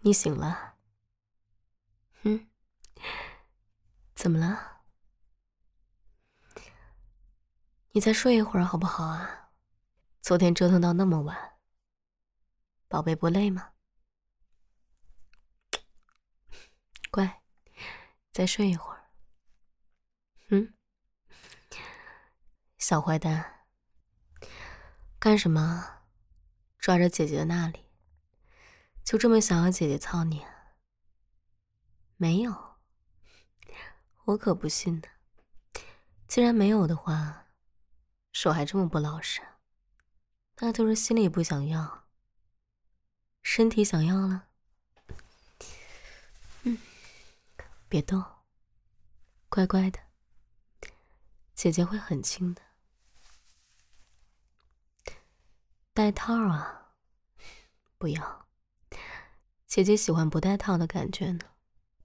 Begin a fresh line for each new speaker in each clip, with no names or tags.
你醒了？怎么了？你再睡一会儿好不好啊？昨天折腾到那么晚，宝贝不累吗？乖，再睡一会儿。小坏蛋，干什么？抓着姐姐的那里，就这么想要姐姐操你啊？没有，我可不信呢。既然没有的话，手还这么不老实，那就是心里不想要，身体想要了。别动，乖乖的，姐姐会很轻的。戴套啊？不要，姐姐喜欢不戴套的感觉呢。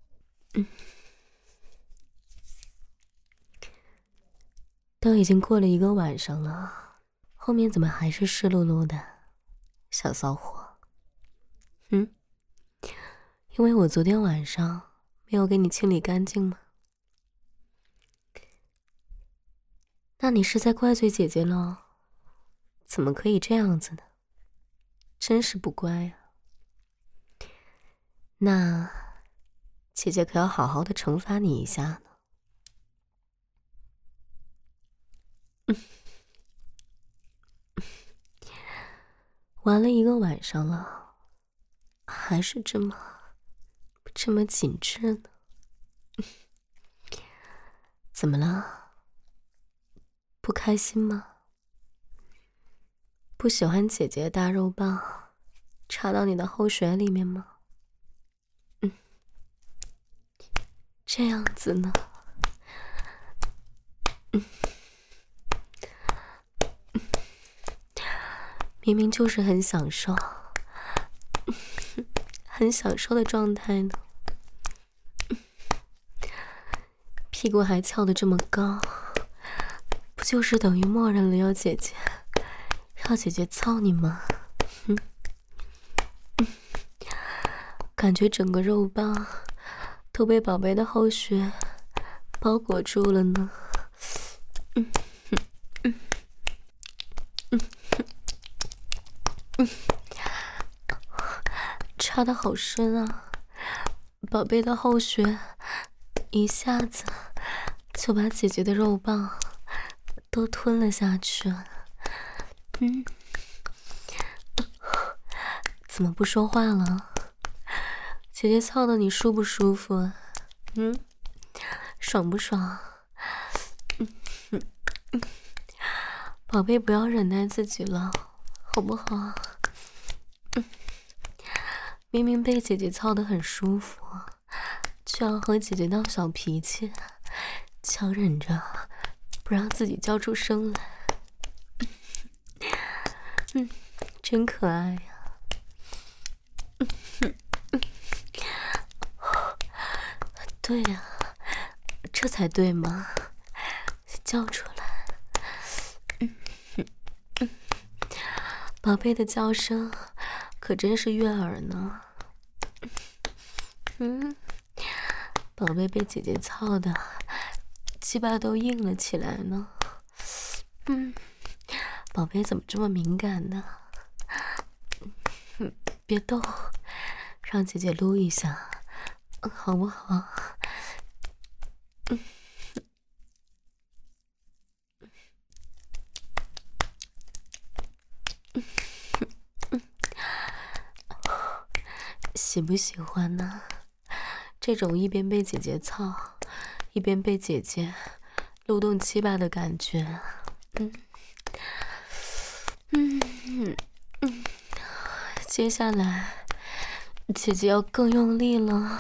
都已经过了1个晚上了，后面怎么还是湿漉漉的，小骚货？因为我昨天晚上没有给你清理干净吗？那你是在怪罪姐姐咯？怎么可以这样子呢？真是不乖啊。那姐姐可要好好的惩罚你一下呢。玩了1个晚上了，还是这么紧致呢？怎么了？不开心吗？不喜欢姐姐的大肉棒插到你的后穴里面吗？这样子呢？明明就是很享受很享受的状态呢。屁股还翘得这么高，不就是等于默认了要姐姐操你吗？感觉整个肉棒都被宝贝的后穴包裹住了呢。插得好深啊，宝贝的后穴一下子就把姐姐的肉棒都吞了下去。怎么不说话了？姐姐操的你舒不舒服啊？爽不爽？宝贝不要忍耐自己了，好不好？明明被姐姐操得很舒服，却要和姐姐闹小脾气，强忍着不让自己叫出声来。真可爱呀！对呀，这才对嘛，叫出来。宝贝的叫声可真是悦耳呢。宝贝被姐姐操的鸡巴都硬了起来呢。宝贝怎么这么敏感呢？别动，让姐姐撸一下，好不好？喜不喜欢呢？这种一边被姐姐操，一边被姐姐撸动鸡巴的感觉。接下来姐姐要更用力了。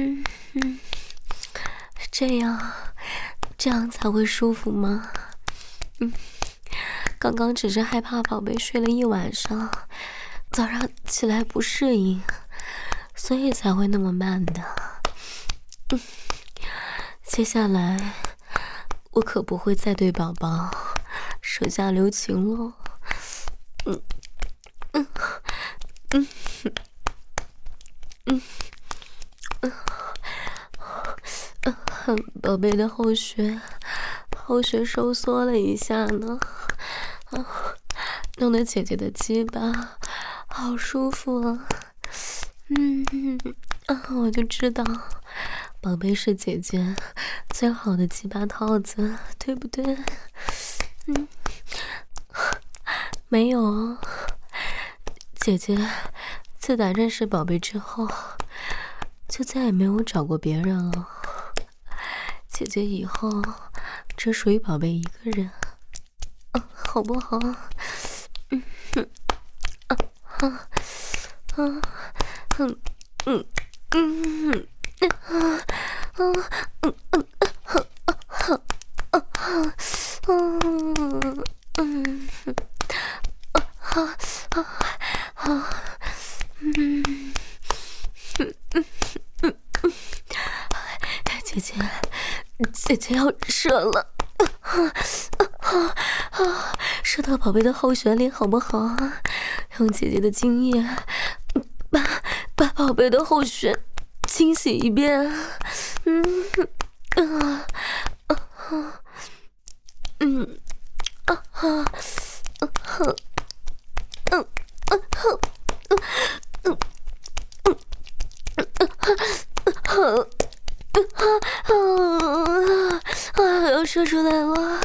这样才会舒服吗？ 刚刚只是害怕宝贝睡了一晚上，早上起来不适应，所以才会那么慢的。接下来我可不会再对宝宝手下留情了。宝贝的后穴收缩了一下呢，弄得姐姐的鸡巴好舒服啊。我就知道宝贝是姐姐最好的鸡巴套子，对不对？没有哦，姐姐自打认识宝贝之后，就再也没有找过别人了。姐姐以后只属于宝贝一个人，好不好？姐姐要射了，射到宝贝的后穴里好不好？用姐姐的精液把宝贝的后穴清洗一遍。要射出来了。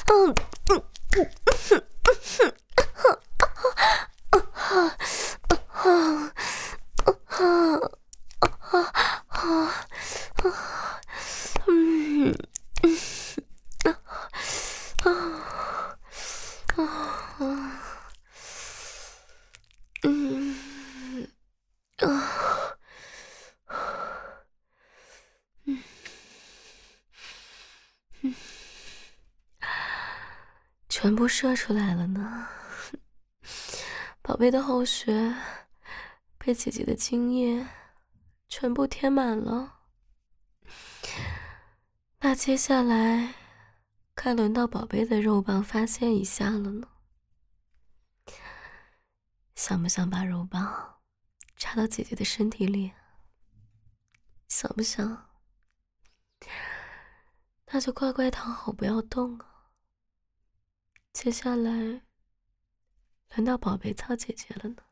全部射出来了呢，宝贝的后穴被姐姐的精液全部填满了。那接下来该轮到宝贝的肉棒发泄一下了呢。想不想把肉棒插到姐姐的身体里？想不想？那就乖乖躺好，不要动啊。接下来轮到宝贝操姐姐了呢。